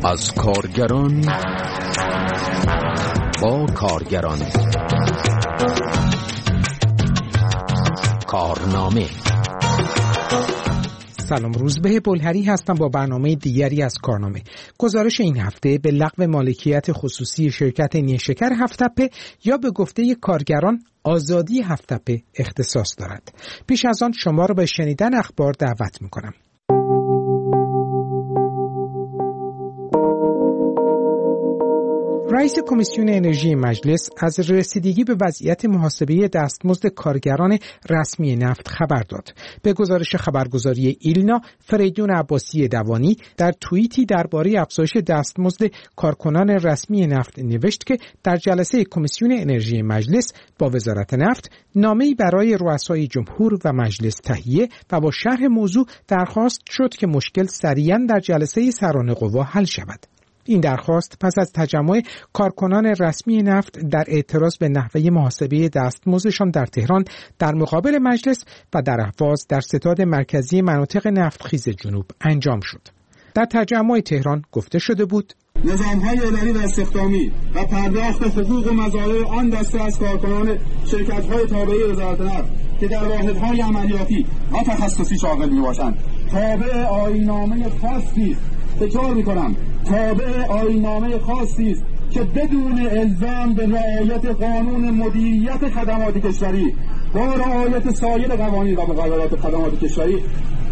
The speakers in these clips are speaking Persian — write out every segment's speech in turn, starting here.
از کارگران با کارگران. کارنامه. سلام، روزبه بلهری هستم با برنامه دیگری از کارنامه. گزارش این هفته به لغو مالکیت خصوصی شرکت نیشکر هفت‌تپه یا به گفته کارگران آزادی هفت‌تپه اختصاص دارد. پیش از آن شما را به شنیدن اخبار دعوت می‌کنم. رئیس کمیسیون انرژی مجلس از رسیدگی به وضعیت محاسبه دستمزد کارگران رسمی نفت خبر داد. به گزارش خبرگزاری ایلنا، فریدون عباسی دوانی در توییتی درباره افزایش دستمزد کارکنان رسمی نفت نوشت که در جلسه کمیسیون انرژی مجلس با وزارت نفت نامه‌ای برای رؤسای جمهور و مجلس تهیه و با شرح موضوع درخواست شد که مشکل سریعاً در جلسه سران قوا حل شود. این درخواست پس از تجمع کارکنان رسمی نفت در اعتراض به نحوه محاسبه دستمزدشان در تهران در مقابل مجلس و در اهواز در ستاد مرکزی مناطق نفتخیز جنوب انجام شد. در تجمع تهران گفته شده بود: نظام‌های اداری و استخدامی و پرداخت حقوق و مزایای آن دسته از کارکنان شرکت‌های تابعه وزارت نفت که در واحدهای عملیاتی و تخصصی شاغل می‌باشند تابع آیین‌نامه خاصی تکرار می‌کنم تابع آیین‌نامه خاصی است که بدون الزام به رعایت قانون مدیریت خدمات کشوری با رعایت سایر قوانین و مقررات خدمات کشوری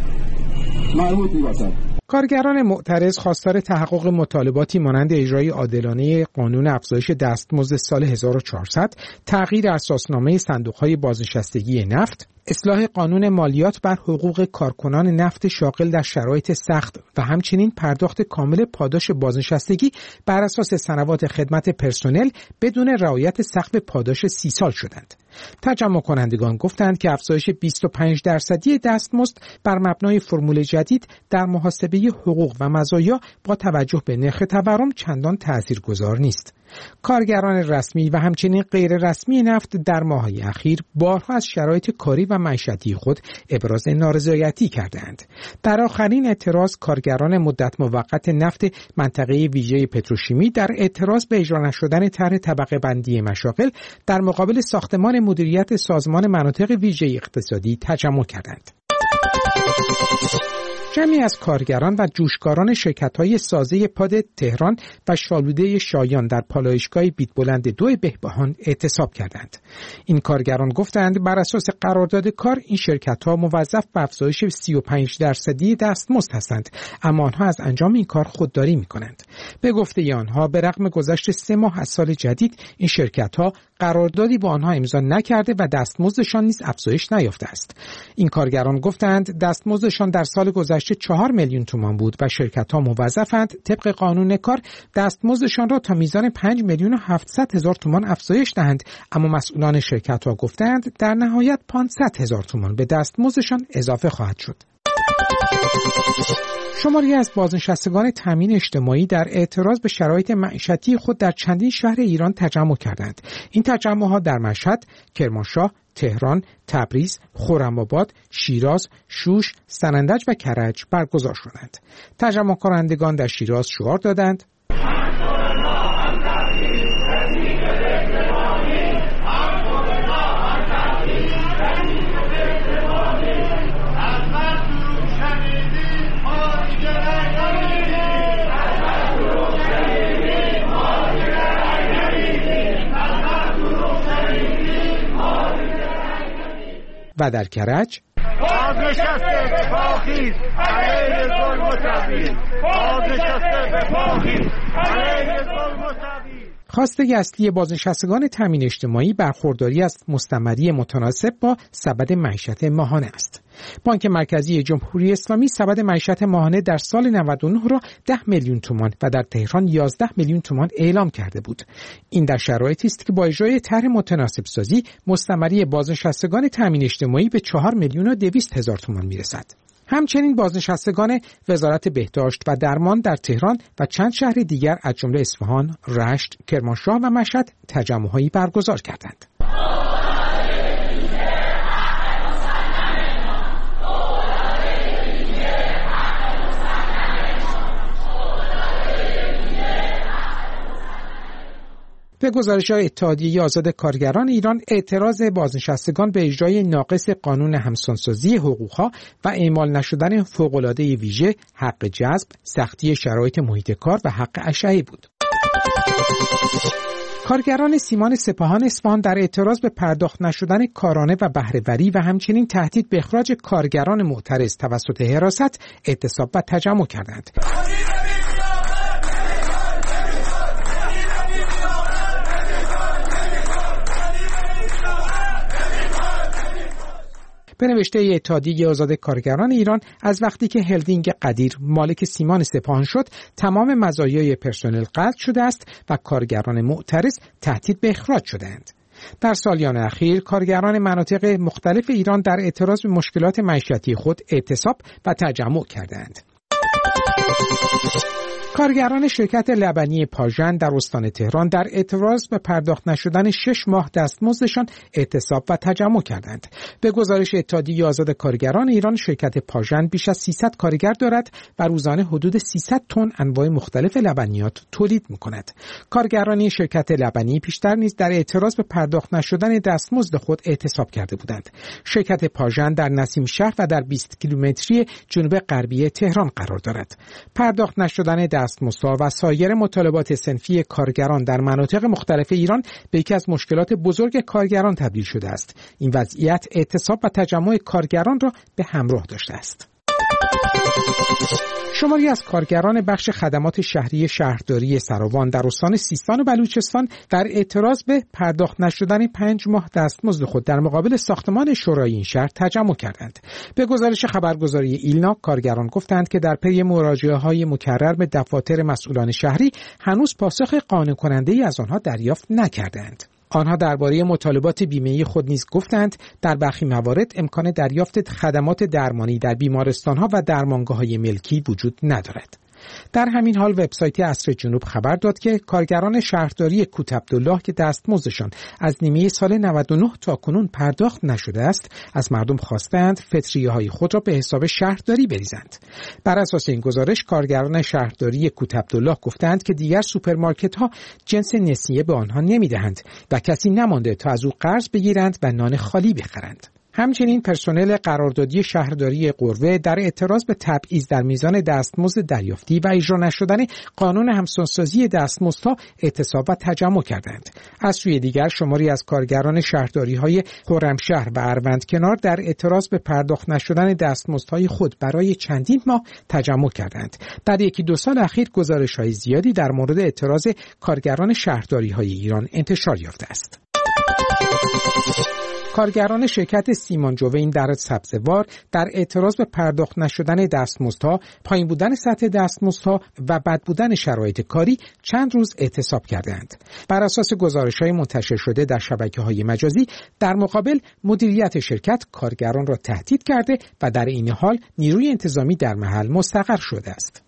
مربوط می‌باشد. کارگران معترض خواستار تحقق مطالباتی مانند اجرای عادلانه قانون افزایش دستمزد سال 1400، تغییر اساسنامه صندوق‌های بازنشستگی نفت، اصلاح قانون مالیات بر حقوق کارکنان نفت شاغل در شرایط سخت و همچنین پرداخت کامل پاداش بازنشستگی بر اساس سنوات خدمت پرسنل بدون رعایت سقف پاداش 30 سال شدند. تجمع کنندگان گفتند که افزایش 25% دستمزد بر مبنای فرمول جدید در محاسبه حقوق و مزایا با توجه به نرخ تورم چندان تاثیرگذار نیست. کارگران رسمی و همچنین غیر رسمی نفت در ماه‌های اخیر بارها از شرایط کاری و معیشتی خود ابراز نارضایتی کردند. در آخرین اعتراض کارگران مدت موقت نفت منطقه ویژه پتروشیمی در اعتراض به اجرا نشدن طرح طبقه بندی مشاغل در مقابل ساختمان مدیریت سازمان مناطق ویژه اقتصادی تجمع کردند. جمعی از کارگران و جوشکاران شرکت‌های سازه پاد تهران و شالوده شایان در پالایشگاه بیت‌بلند 2 بهبهان اعتصاب کردند. این کارگران گفتند بر اساس قرارداد کار این شرکت‌ها موظف به افزایش 35% دستمزد هستند، اما آنها از انجام این کار خودداری می‌کنند. به گفته آنها به رغم گذشت 3 ماه از سال جدید این شرکت‌ها قراردادی با آنها امضا نکرده و دستمزدشان نیز افزایش نیافته است. این کارگران گفتند دستمزدشان در سال گذشته 4 میلیون تومان بود و شرکت‌ها موظفند طبق قانون کار دستمزدشان را تا میزان 5 میلیون و 700 هزار تومان افزایش دهند، اما مسئولان شرکت‌ها گفتند در نهایت 500 هزار تومان به دستمزدشان اضافه خواهد شد. شماری از بازنشستگان تامین اجتماعی در اعتراض به شرایط معیشتی خود در چندین شهر ایران تجمع کردند. این تجمع‌ها در مشهد، کرمانشاه، تهران، تبریز، خرم‌آباد، شیراز، شوش، سنندج و کرج برگزار شدند. تجمع کنندگان در شیراز شعار دادند: و در کرج بازنشسته به پاخیز علیه ظلم و تبعیض، بازنشسته به پاخیز علیه ظلم و تبعیض. خواسته اصلی بازنشستگان تامین اجتماعی برخورداری از مستمری متناسب با سبد معیشت ماهانه است. بانک مرکزی جمهوری اسلامی سبد معیشت ماهانه در سال 99 را 10 میلیون تومان و در تهران 11 میلیون تومان اعلام کرده بود. این در شرایطی است که با اجرای طرح متناسب سازی مستمری بازنشستگان تامین اجتماعی به 4 میلیون و 200 هزار تومان میرسد. همچنین بازنشستگان وزارت بهداشت و درمان در تهران و چند شهر دیگر از جمله اصفهان، رشت، کرمانشاه و مشهد تجمع‌هایی برگزار کردند. به گزارش اتحادیه آزاد کارگران ایران، اعتراض بازنشستگان به اجرای ناقص قانون همسانسازی حقوقها و اعمال نشدن فوق‌العاده ویژه، حق جذب، سختی شرایط محیط کار و حق اشعه بود. کارگران سیمان سپاهان اصفهان در اعتراض به پرداخت نشدن کارانه و بهره‌وری و همچنین تهدید به اخراج کارگران معترض توسط حراست اعتصاب و تجمع کردند. به نوشته اتحادیه آزاد کارگران ایران، از وقتی که هلدینگ قدیر مالک سیمان سپاهان شد، تمام مزایای پرسنل قطع شده است و کارگران معترض تهدید به اخراج شدند. در سالیان اخیر کارگران مناطق مختلف ایران در اعتراض به مشکلات معیشتی خود اعتصاب و تجمع کردند. کارگران شرکت لبنی پاژن در استان تهران در اعتراض به پرداخت نشدن 6 ماه دستمزدشان اعتصاب و تجمع کردند. به گزارش اتحادیه آزاد کارگران ایران، شرکت پاژن بیش از 300 کارگر دارد و روزانه حدود 300 تن انواع مختلف لبنیات تولید می‌کند. کارگران شرکت لبنی پیشتر نیز در اعتراض به پرداخت نشدن دستمزد خود اعتصاب کرده بودند. شرکت پاژن در نسیم شهر و در 20 کیلومتری جنوب غربی تهران قرار دارد. پرداخت نشدن دستمزدها و سایر مطالبات صنفی کارگران در مناطق مختلف ایران به یکی از مشکلات بزرگ کارگران تبدیل شده است. این وضعیت اعتصاب و تجمع کارگران را به همراه داشته است. شماری از کارگران بخش خدمات شهری شهرداری سراوان در استان سیستان و بلوچستان در اعتراض به پرداخت نشدن 5 ماه دستمزد خود در مقابل ساختمان شورای این شهر تجمع کردند. به گزارش خبرگزاری ایلنا، کارگران گفتند که در پی مراجعه‌های مکرر به دفاتر مسئولان شهری هنوز پاسخ قانع کننده‌ای از آنها دریافت نکردند. آنها درباره مطالبات بیمه‌ای خود نیز گفتند در برخی موارد امکان دریافت خدمات درمانی در بیمارستان‌ها و درمانگاه‌های ملکی وجود ندارد. در همین حال وبسایت عصر جنوب خبر داد که کارگران شهرداری کوت عبدالله که دستمزدشان از نیمه سال 99 تا کنون پرداخت نشده است، از مردم خواستند فطریه‌های خود را به حساب شهرداری بریزند. بر اساس این گزارش، کارگران شهرداری کوت عبدالله گفتند که دیگر سوپرمارکت‌ها جنس نسیه به آنها نمی‌دهند و کسی نمانده تا از او قرض بگیرند و نان خالی بخرند. همچنین پرسنل قراردادی شهرداری قروه در اعتراض به تبعیض در میزان دستمزد دریافتی و اجرا نشدن قانون همسانسازی دستمزدها اعتصاب و تجمع کردند. از سوی دیگر شماری از کارگران شهرداری‌های خرمشهر و اروندکنار در اعتراض به پرداخت نشدن دستمزدهای خود برای چندین ماه تجمع کردند. در یکی دو سال اخیر گزارش‌های زیادی در مورد اعتراض کارگران شهرداری‌های ایران انتشار یافته است. کارگران شرکت سیمان جوین در سبزوار در اعتراض به پرداخت نشدن دستمزدها، پایین بودن سطح دستمزدها و بد بودن شرایط کاری چند روز اعتصاب کردند. بر اساس گزارش‌های منتشر شده در شبکه‌های مجازی، در مقابل مدیریت شرکت کارگران را تهدید کرده و در این حال نیروی انتظامی در محل مستقر شده است.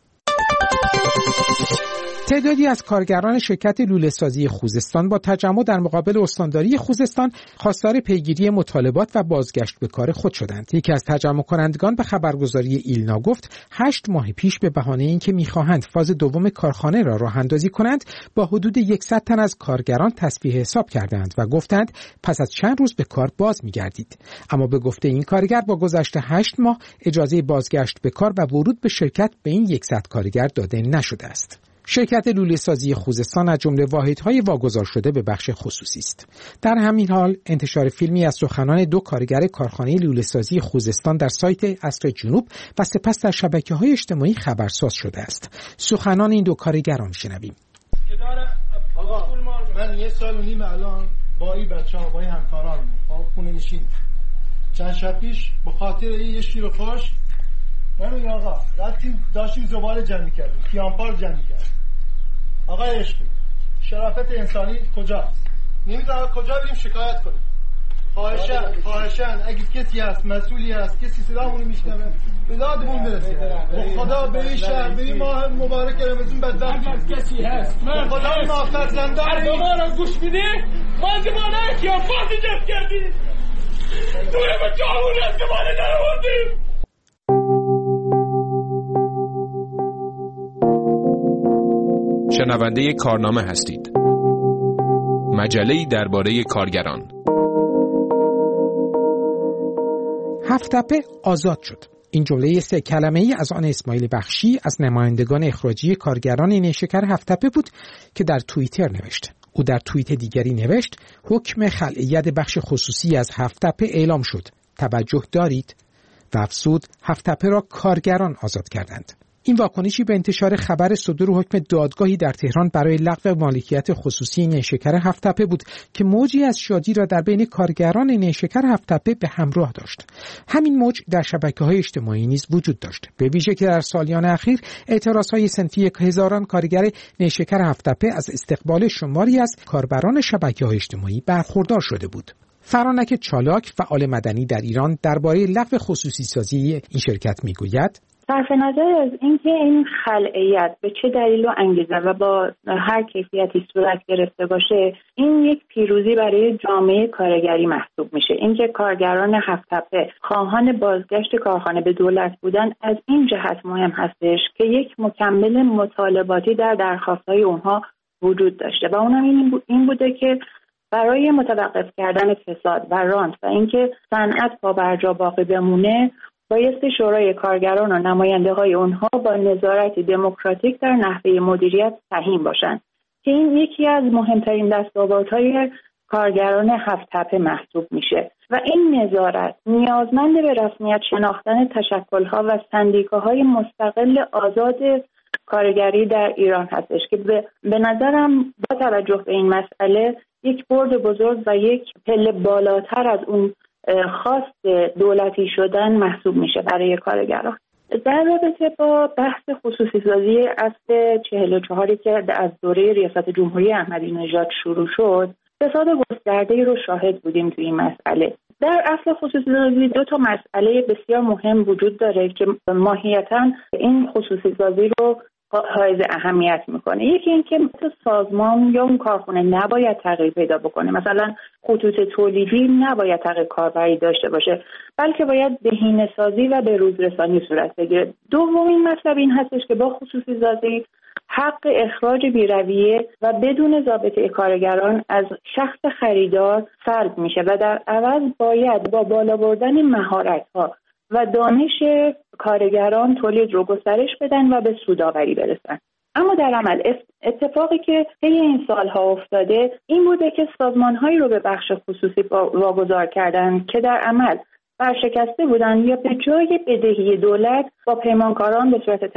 تعدادی از کارگران شرکت لوله‌سازی خوزستان با تجمع در مقابل استانداری خوزستان خواستار پیگیری مطالبات و بازگشت به کار خود شدند. یکی از تجمع کنندگان به خبرگزاری ایلنا گفت 8 ماه پیش به بهانه اینکه می‌خواهند فاز دوم کارخانه را راه اندازی کنند، با حدود 100 تن از کارگران تصفیه حساب کردند و گفتند پس از چند روز به کار باز می‌گردید. اما به گفته این کارگر با گذشت 8 ماه اجازه بازگشت به کار و ورود به شرکت به این 100 کارگر داده نشده است. شرکت لوله‌سازی خوزستان از جمله واحدهای واگذار شده به بخش خصوصی است. در همین حال انتشار فیلمی از سخنان 2 کارگر کارخانه لوله‌سازی خوزستان در سایت عصر جنوب و سپس در شبکه‌های اجتماعی خبرساز شده است. سخنان این 2 کارگر را می‌شنویم. آقا من 1 سال و نیم الان با این بچه‌ها با این همکارانم خونه نشین. چند شب پیش به خاطر یه شیر خوش ببین آقا رفتیم داشتیم زباله جمع می‌کردیم، کیانپار جمع می‌کردیم. آقا عشقی شرافت انسانی کجاست؟ نمی‌دونم کجا بریم شکایت کنیم. خواهشاً اگه کسی هست مسئولی هست کسی صدامون میشنوه به دادمون برسه. خدا به این شهر به این ماه مبارک رمضان بدبخت کسی هست خدا ما فرزندان ما رو گوش میدی؟ ما زمانه کیانپار جمع کردیم. دوره به جامون از زمانه نروردیم. شنونده کارنامه هستید. مجله‌ای درباره کارگران. هفت‌تپه آزاد شد. این جمله 3 کلمه‌ای از آن اسماعیل بخشی از نمایندگان اخراجی کارگران نیشکر هفت‌تپه بود که در توییتر نوشت. او در توییت دیگری نوشت حکم خلع ید بخش خصوصی از هفت‌تپه اعلام شد. توجه دارید؟ و افزود هفت‌تپه را کارگران آزاد کردند. این واکنشی به انتشار خبر صدور حکم دادگاهی در تهران برای لغو مالکیت خصوصی نیشکر هفت‌تپه بود که موجی از شادی را در بین کارگران نیشکر هفت‌تپه به همراه داشت. همین موج در شبکه‌های اجتماعی نیز وجود داشت، به ویژه که در سالیان اخیر اعتراضهای صنفی هزاران کارگر نیشکر هفت‌تپه از استقبال شماری از کاربران شبکه‌های اجتماعی برخوردار شده بود. فرانک چالاک، فعال مدنی در ایران، درباره لغو خصوصی سازی این شرکت میگوید: صرف نظر از اینکه این خلعیت به چه دلیل و انگیزه و با هر کیفیتی صورت گرفته باشه، این یک پیروزی برای جامعه کارگری محسوب میشه. اینکه کارگران هفت‌تپه خواهان بازگشت کارخانه به دولت بودن از این جهت مهم هستش که یک مکمل مطالباتی در درخواست‌های اونها وجود داشته و اونم این بوده که برای متوقف کردن فساد و رانت و اینکه صنعت پابرجا باقی بمونه، بایستی شورای کارگران و نماینده‌های اونها با نظارت دموکراتیک در نحوه مدیریت سهیم باشند که این یکی از مهمترین دستاوردهای کارگران هفت‌تپه محسوب میشه و این نظارت نیازمند به رسمیت شناختن تشکل‌ها و سندیکاهای مستقل آزاد کارگری در ایران هستش که به نظرم با توجه به این مسئله یک برد بزرگ و یک پله بالاتر از اون خواست دولتی شدن محسوب میشه برای کارگران. در رابطه با بحث خصوصی سازی اصل 44 که از دوره ریاست جمهوری احمدی نژاد شروع شد، فساد گسترده‌ای رو شاهد بودیم توی این مسئله. در اصل خصوصی سازی 2 مسئله بسیار مهم وجود داره که ماهیتاً این خصوصی سازی رو حائز اهمیت میکنه. یکی این که سازمان یا اون کارخونه نباید تغییر پیدا بکنه، مثلا خطوط تولیدی نباید تغییر کاربری داشته باشه، بلکه باید بهینه‌سازی و به روز رسانی صورت بگیره. دومین مطلب این هستش که با خصوصی سازی حق اخراج بی‌رویه و بدون ضابطه کارگران از شخص خریدار سلب میشه و در عوض باید با بالا بردن مهارت‌ها و دانش کارگران تولید رو گسترش بدن و به سودآوری برسن. اما در عمل اتفاقی که طی این سالها افتاده این بوده که سازمان‌هایی رو به بخش خصوصی واگذار کردن که در عمل ورشکسته بودن یا به جای بدهی دولت با پیمانکاران به صورت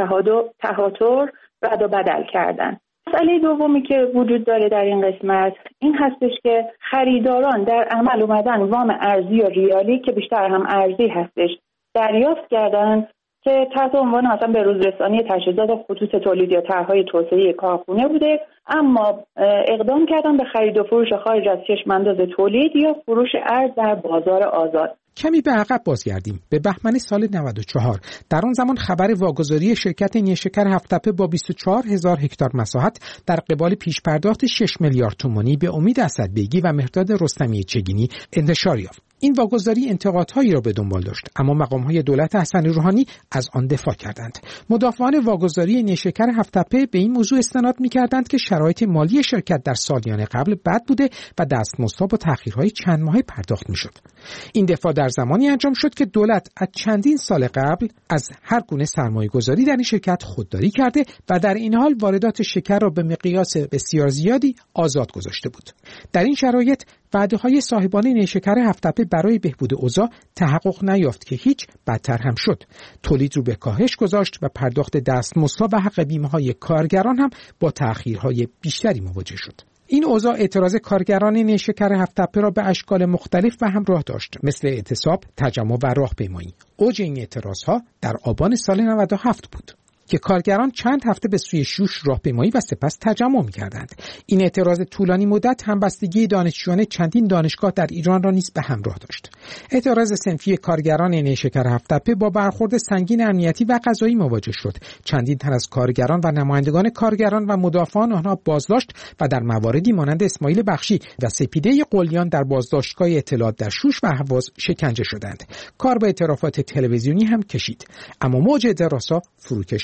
تهاتر رد و بدل کردن. مسئله دومی که وجود داره در این قسمت این هستش که خریداران در عمل اومدن وام ارزی و ریالی که بیشتر هم ارزی هستش دریافت کردن که تحت عنوان مثلا به روز رسانی تجهیزات خطوط تولید یا طرح‌های توسعه کارخونه بوده، اما اقدام کردن به خرید و فروش خارج از چشم‌انداز تولید یا فروش ارز در بازار آزاد. کمی به عقب بازگردیم به بهمن سال 94. در آن زمان خبر واگذاری شرکت نیشکر هفت‌تپه با 24,000 هکتار مساحت در قبال پیشپرداخت 6 میلیارد تومانی به امید اسدبیگی و مهرداد رستمی چگینی انتشار یافت. این واگذاری انتقادهایی را به دنبال داشت، اما مقام‌های دولت حسن روحانی از آن دفاع کردند. مدافعان واگذاری نیشکر هفت‌تپه به این موضوع استناد می‌کردند که شرایط مالی شرکت در سالیان قبل بد بوده و دستمزدها با تأخیرهای چند ماهه پرداخت می‌شد. این دفاع در زمانی انجام شد که دولت از چندین سال قبل از هر گونه سرمایه‌گذاری در این شرکت خودداری کرده و در این حال واردات شکر را به مقیاس بسیار زیادی آزاد گذاشته بود. در این شرایط وعده‌های صاحبان نیشکر هفت‌تپه برای بهبود اوضاع تحقق نیافت که هیچ، بدتر هم شد. تولید رو به کاهش گذاشت و پرداخت دستمزدها و حق بیمه‌های کارگران هم با تأخیرهای بیشتری مواجه شد. این اوضاع اعتراض کارگران نیشکر هفت‌تپه را به اشکال مختلف و همراه داشت، مثل اعتصاب، تجمع و راهپیمایی. اوج این اعتراضها در آبان سال 97 بود که کارگران چند هفته به سوی شوش راهپیمایی و سپس تجمع می‌کردند. این اعتراض طولانی مدت همبستگی دانشجویان چندین دانشگاه در ایران را نیز به همراه داشت. اعتراض صنفی کارگران نیشکر هفت‌تپه با برخورد سنگین امنیتی و قضایی مواجه شد. چندین تن از کارگران و نمایندگان کارگران و مدافعان آنها بازداشت و در مواردی مانند اسماعیل بخشی و سپیده قلیان در بازداشتگاه اطلاعات در شوش و اهواز شکنجه شدند. کار با اعترافات تلویزیونی هم کشید، اما موج اعتراضها فروکش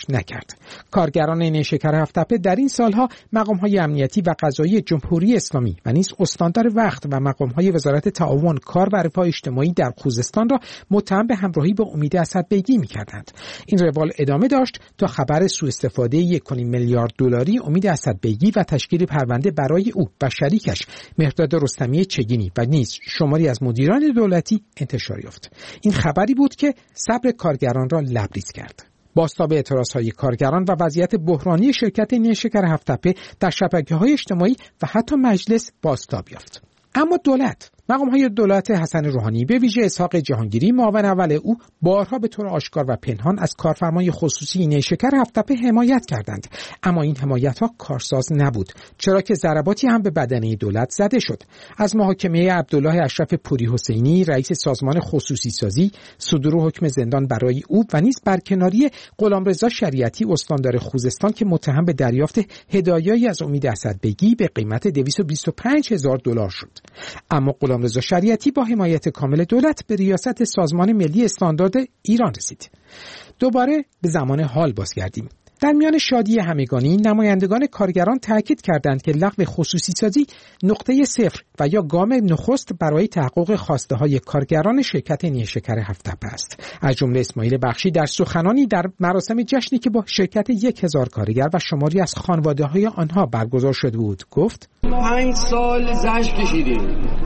نکرد. کارگران نیشکر هفت‌تپه در این سالها مقام‌های امنیتی و قضایی جمهوری اسلامی و نیز استاندار وقت و مقام‌های وزارت تعاون کار و رفاه اجتماعی در خوزستان را متهم به همراهی با امید اسدبیگی می‌کردند. این روال ادامه داشت تا خبر سوء استفاده 1.5 میلیارد دلاری امید اسدبیگی و تشکیل پرونده برای او و شریکش مهرداد رستمی چگینی و نیز شماری از مدیران دولتی انتشار یافت. این خبری بود که صبر کارگران را لبریز کرد. بازتاب اعتراضهای کارگران و وضعیت بحرانی شرکت نیشکر هفت‌تپه در شبکه‌های اجتماعی و حتی مجلس بازتاب یافت. اما مقام‌های دولت حسن روحانی به ویژه اسحاق جهانگیری معاون اول او بارها به طور آشکار و پنهان از کارفرمای خصوصی نیشکر هفت‌تپه حمایت کردند، اما این حمایت‌ها کارساز نبود، چرا که ضرباتی هم به بدنه دولت زده شد. از محاکمه عبدالله اشرف پوری حسینی رئیس سازمان خصوصی سازی، صدور حکم زندان برای او و نیز برکناری غلامرضا شریعتی استاندار خوزستان که متهم به دریافت هدایایی از امید اسدبیگی به قیمت 225,000 دلار شد. اما غلامرضا شریعتی با حمایت کامل دولت به ریاست سازمان ملی استاندارد ایران رسید. دوباره به زمان حال بازگردیم. در میان شادی همگانی نمایندگان کارگران تاکید کردند که لغو خصوصی سازی نقطه صفر و یا گام نخست برای تحقق خواسته های کارگران شرکت نیشکر هفت‌تپه است. از جمله اسماعیل بخشی در سخنانی در مراسم جشنی که با شرکت 1000 کارگر و شماری از خانواده های آنها برگزار شده بود گفت: 5 سال زحمت کشیدیم.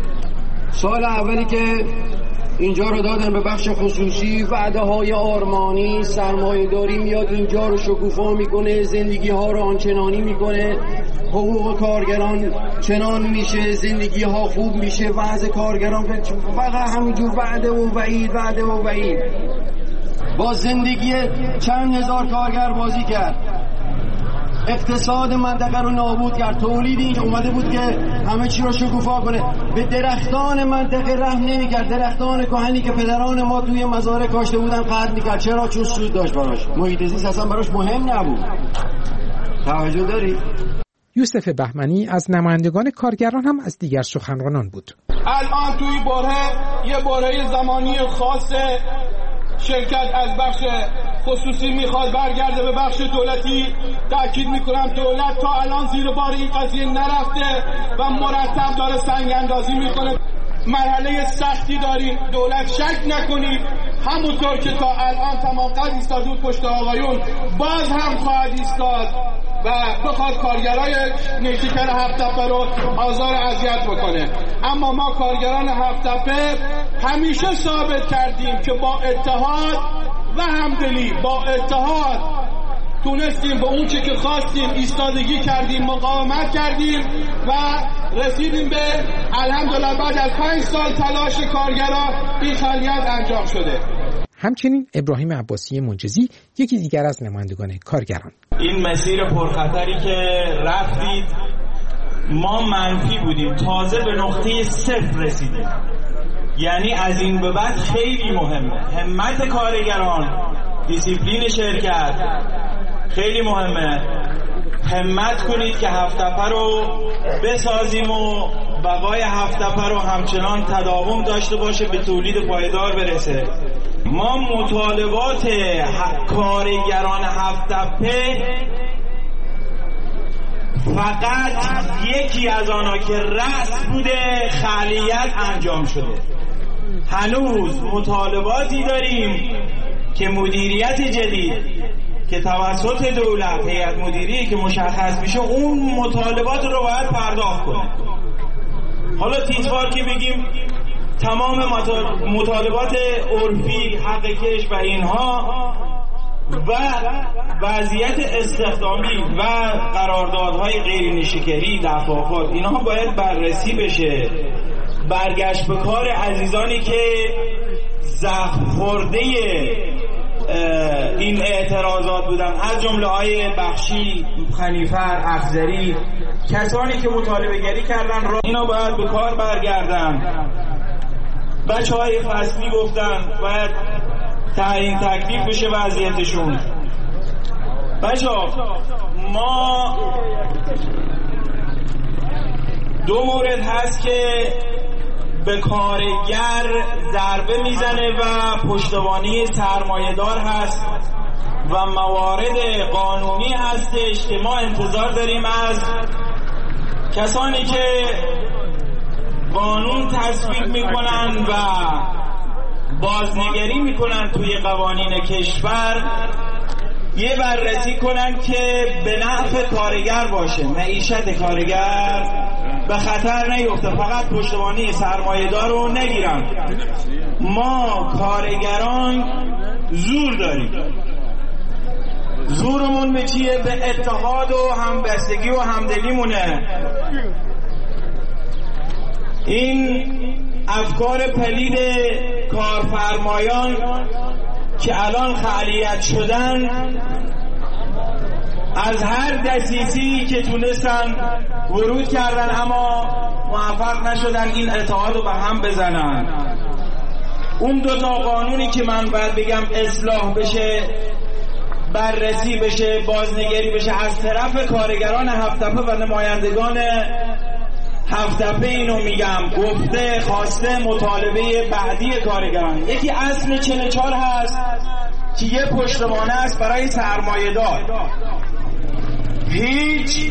سال اولی که اینجا رو دادن به بخش خصوصی، وعده های آرمانی، سرمایه داری میاد اینجا رو شکوفا میکنه، زندگی ها رو آنچنانی میکنه، حقوق کارگران چنان میشه، زندگی ها خوب میشه، وضع کارگران فقط همینجور وعده و وعید. با زندگی چند هزار کارگر بازی کرد، اقتصاد منطقه رو نابود کرد. تولید این اومده بود که همه چی رو شکوفا کنه، به درختان منطقه رحم نمی‌کرد. درختان کهنی که پدران ما توی مزارع کاشته بودن قطع می‌کرد. چرا؟ چون سود داشت براش. محیط زیست اصلا براش مهم نبود. توجه داری؟ یوسف بهمنی از نمایندگان کارگران هم از دیگر سخنرانان بود. الان توی یه بره زمانی خاصه شرکت از بخش خصوصی میخواد برگرده به بخش دولتی. تاکید میکنم دولت تا الان زیر بار این قضیه نرفته و مرتب داره سنگ اندازی میکنه. مرحله سختی داریم، دولت شک نکنید همونطور که تا الان تمام قد ایستاده بود پشت آقایون باز هم خواهد ایستاد و بخواد کارگرای نیشکر هفت‌تپه رو آزار اذیت بکنه. اما ما کارگران هفت‌تپه همیشه ثابت کردیم که با اتحاد و همدلی، با اتحاد تونستیم به اون چه که خواستیم ایستادگی کردیم، مقاومت کردیم و رسیدیم به الحمدلله بعد از 5 سال تلاش کارگران این فعالیت انجام شده. همچنین ابراهیم عباسی منجزی یکی دیگر از نمایندگان کارگران: این مسیر پرخطری که رفتید ما منفی بودیم، تازه به نقطه صفر رسیدیم. یعنی از این به بعد خیلی مهمه همت کارگران، دیسیپلین شرکت خیلی مهمه. همت کنید که هفت‌تپه رو بسازیم و بقای هفت‌تپه رو همچنان تداوم داشته باشه، به تولید پایدار برسه. ما مطالبات کارگران هفت‌تپه فقط یکی از آنها که رأس بوده خالیت انجام شده. هنوز مطالباتی داریم که مدیریت جدید که توسط دولت، هیئت مدیری که مشخص میشه، اون مطالبات رو باید پرداخت کنه. حالا تیتوار که بگیم تمام مطالبات عرفی، حق کش و اینها و وضعیت استخدامی و قراردادهای غیر نیشکری، دفعات، اینها باید بررسی بشه. برگشت به کار عزیزانی که زخم خورده این اعتراضات بودن، از جمله های بخشی، خنیفر، افزری، کسانی که مطالبه گری کردن، اینا باید به کار برگردن. بچه های فصلی گفتن باید تعیین تکلیف بشه وضعیتشون. بچه ما 2 مورد هست که به کارگر ضربه میزنه و پشتوانه سرمایه‌دار هست. و موارد قانونی هستش که ما انتظار داریم از کسانی که قانون تصویب میکنن و بازنگری میکنن توی قوانین کشور یه بررسی کنن که به نفع کارگر باشه، معیشت کارگر به خطر نیفته، فقط پشتوانه سرمایه‌دار رو نگیرن. ما کارگران زور داریم. زورمون به چیه؟ به اتحاد و همبستگی و همدلیمونه. این افکار پلید کارفرمایان که الان فعالیت شدن از هر دسیسی که تونستن ورود کردن اما موفق نشدن این اتحاد رو به هم بزنن. اون دوتا قانونی که من باید بگم اصلاح بشه، بررسی بشه، بازنگری بشه از طرف کارگران هفت‌تپه و نمایندگان هفت‌تپه، اینو میگم گفته خواسته مطالبه بعدی کارگران. یکی اصل 44 هست که یه پشتوانه است برای سرمایه‌دار. هیچ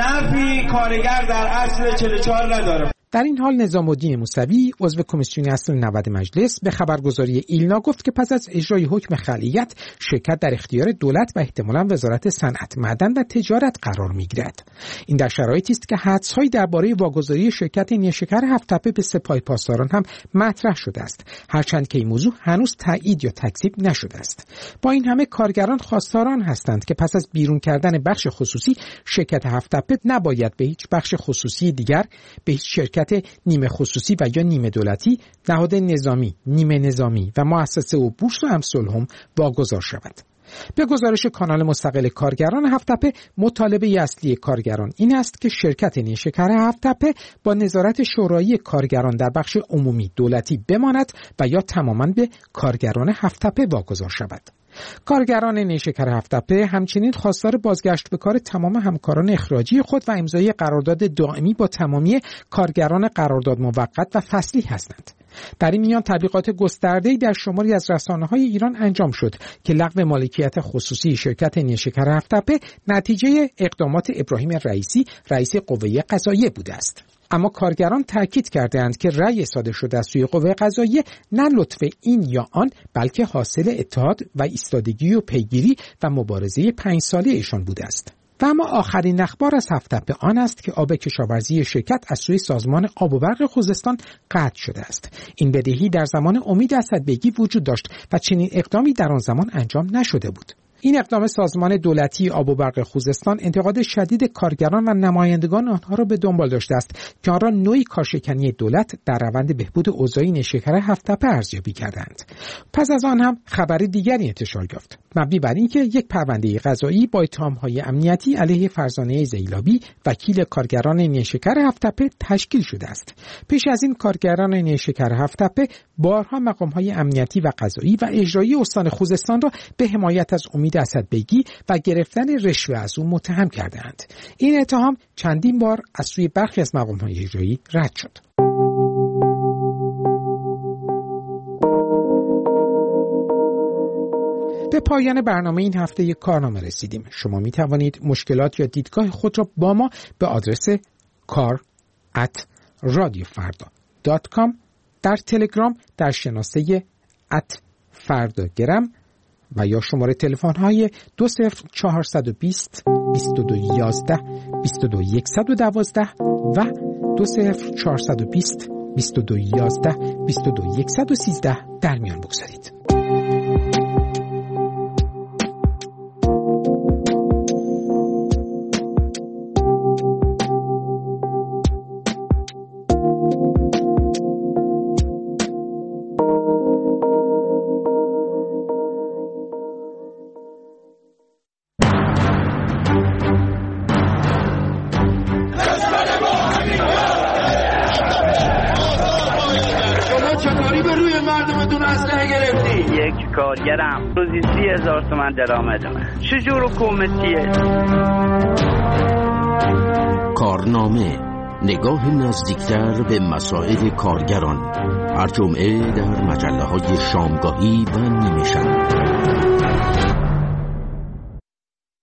نفی کارگر در اصل 44 نداره. در این حال نظام الدین موسوی عضو کمیسیون اصل 90 مجلس به خبرگزاری ایلنا گفت که پس از اجرای حکم خلیعت شرکت در اختیار دولت و احتمالاً وزارت صنعت، معدن و تجارت قرار می‌گیرد. این در شرایطی است که حدس‌هایی درباره واگذاری شرکت نیشکر هفت‌تپه به سپاه پاسداران هم مطرح شده است، هرچند که این موضوع هنوز تایید یا تکذیب نشده است. با این همه کارگران خواستاران هستند که پس از بیرون کردن بخش خصوصی شرکت هفت‌تپه نباید به هیچ بخش خصوصی دیگر، به هیچ شرکت نیمه خصوصی و یا نیمه دولتی، نهاد نظامی، نیمه نظامی و مؤسسه و بورس و امثال هم واگذار شود. به گزارش کانال مستقل کارگران هفت‌تپه، مطالبه اصلی کارگران این است که شرکت نیشکر هفت‌تپه با نظارت شورایی کارگران در بخش عمومی دولتی بماند و یا تماماً به کارگران هفت‌تپه واگذار شود. کارگران نیشکر هفت‌تپه همچنین خواستار بازگشت به کار تمام همکاران اخراجی خود و امضای قرارداد دائمی با تمامی کارگران قرارداد موقت و فصلی هستند. در این میان تبلیغات گسترده‌ای در شماری از رسانه‌های ایران انجام شد که لغو مالکیت خصوصی شرکت نیشکر هفت‌تپه نتیجه اقدامات ابراهیم رئیسی، رئیس قوه قضاییه بوده است. اما کارگران تاکید کردند که رأی صادر شده از سوی قوه قضاییه نه لطف این یا آن، بلکه حاصل اتحاد و ایستادگی و پیگیری و مبارزه 5 ساله ایشان بوده است. و اما آخرین اخبار از هفت‌تپه آن است که آب کشاورزی شرکت از سوی سازمان آب و برق خوزستان قطع شده است. این بدهی در زمان امید اسدبگی وجود داشت و چنین اقدامی در آن زمان انجام نشده بود. این اقدام سازمان دولتی آب و برق خوزستان انتقاد شدید کارگران و نمایندگان آنها را به دنبال داشته است که آن را نوعی کارشکنی دولت در روند بهبود اوضاع نیشکر هفت‌تپه ارزیابی کردند. پس از آن هم خبر دیگری انتشار یافت، مبنی بر اینکه یک پرونده قضایی با اتهام‌های امنیتی علیه فرزانه زیلابی وکیل کارگران نیشکر هفت‌تپه تشکیل شده است. پیش از این کارگران نیشکر هفت‌تپه بارها مقام‌های امنیتی و قضایی و اجرایی استان خوزستان را به حمایت از امید اسدبگی و گرفتن رشوه از او متهم کردند. این اتهام چندین بار از سوی برخی از مقام‌های اجرایی رد شد. به پایان برنامه این هفته کارنامه رسیدیم. شما می توانید مشکلات یا دیدگاه خود را با ما به آدرس kar@radiofarda.com، در تلگرام در شناسه @فرداگرم و یا شماره تلفن های 20420 2211 22112 و 20420 2211 22113 در میان بگذارید. کارگرم روزی 30,000 تومان درآمدمه. چجور حکومتیه؟ کارنامه، نگاه نزدیکتر به مسائل کارگران، هر جمعه در مجله‌های شامگاهی و نیمه شب.